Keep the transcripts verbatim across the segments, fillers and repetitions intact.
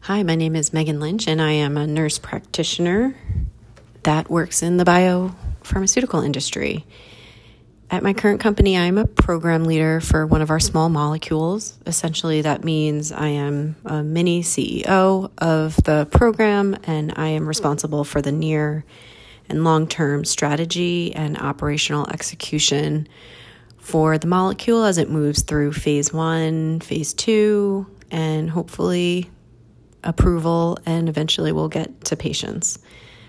Hi, my name is Megan Lynch, and I am a nurse practitioner that works in the biopharmaceutical industry. At my current company, I'm a program leader for one of our small molecules. Essentially, that means I am a mini C E O of the program, and I am responsible for the near and long-term strategy and operational execution for the molecule as it moves through phase one, phase two, and hopefully approval, and eventually we'll get to patients.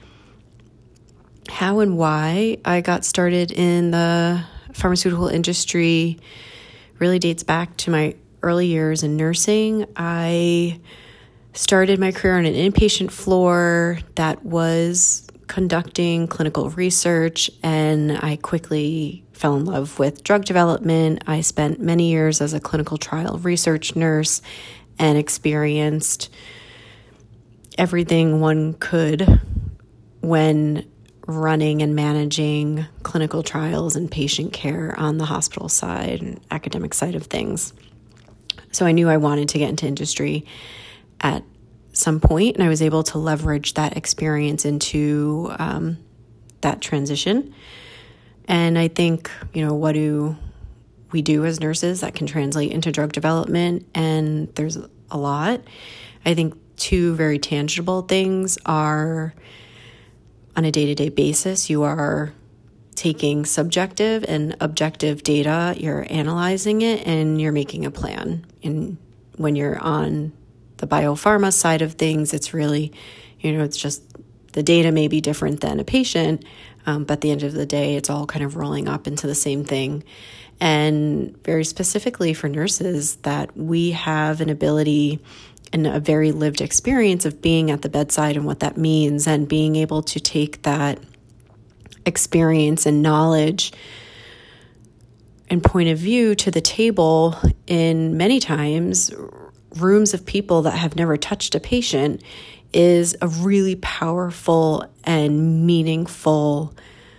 How and why I got started in the pharmaceutical industry really dates back to my early years in nursing. I started my career on an inpatient floor that was conducting clinical research, and I quickly fell in love with drug development. I spent many years as a clinical trial research nurse and experienced everything one could when running and managing clinical trials and patient care on the hospital side and academic side of things. So I knew I wanted to get into industry at some point, and I was able to leverage that experience into um, that transition. And I think, you know, what do we do as nurses that can translate into drug development? And there's a lot. I think two very tangible things are, on a day-to-day basis, you are taking subjective and objective data, you're analyzing it, and you're making a plan. And when you're on the biopharma side of things, it's really, you know, it's just the data may be different than a patient, um, but at the end of the day, it's all kind of rolling up into the same thing. And very specifically for nurses, that we have an ability and a very lived experience of being at the bedside and what that means, and being able to take that experience and knowledge and point of view to the table in many times rooms of people that have never touched a patient is a really powerful and meaningful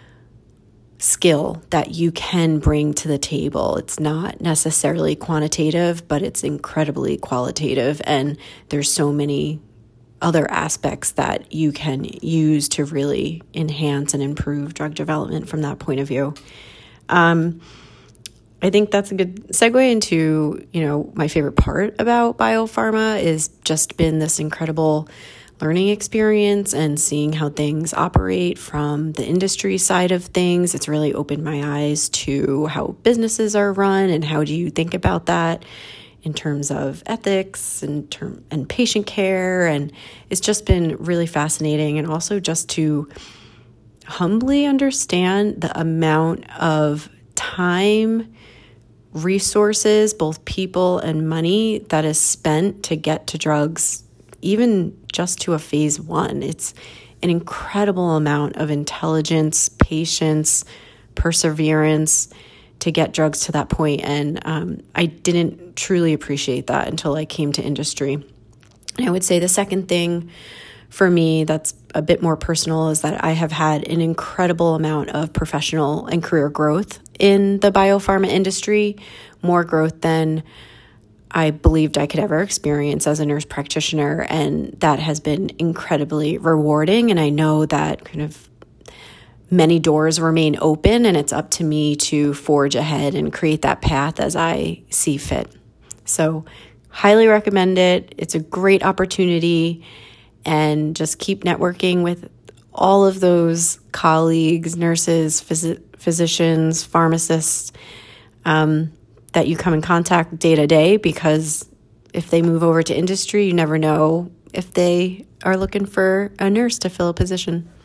skill that you can bring to the table. It's not necessarily quantitative, but it's incredibly qualitative, and there's so many other aspects that you can use to really enhance and improve drug development from that point of view. Um, I think that's a good segue into, you know, my favorite part about biopharma is just been this incredible learning experience and seeing how things operate from the industry side of things. It's really opened my eyes to how businesses are run and how do you think about that in terms of ethics and term and patient care. And it's just been really fascinating, and also just to humbly understand the amount of time, resources, both people and money, that is spent to get to drugs, even just to a phase one. It's an incredible amount of intelligence, patience, perseverance to get drugs to that point. And um, I didn't truly appreciate that until I came to industry. And I would say the second thing for me that's a bit more personal is that I have had an incredible amount of professional and career growth in the biopharma industry, more growth than I believed I could ever experience as a nurse practitioner. And that has been incredibly rewarding. And I know that kind of many doors remain open, and it's up to me to forge ahead and create that path as I see fit. So highly recommend it. It's a great opportunity, and just keep networking with all of those colleagues, nurses, phys- physicians, pharmacists, um, that you come in contact day to day, because if they move over to industry, you never know if they are looking for a nurse to fill a position.